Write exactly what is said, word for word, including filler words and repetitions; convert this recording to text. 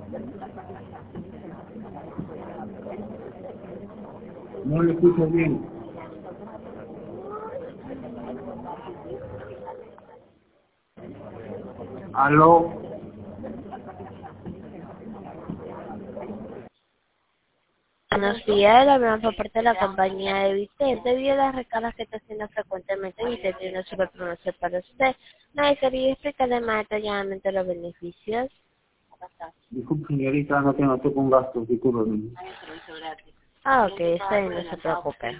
No lo escucho bien. Aló. Buenos días, le hablamos por parte de la compañía de Vitel. Debido a las recargas que está haciendo frecuentemente, Vitel tiene una super promoción para usted. ¿Me quería explicarle más detalladamente los beneficios? Disculpe, señorita, no tengo toco un gasto, disculpe. Ah, ok, está bien, no se preocupe.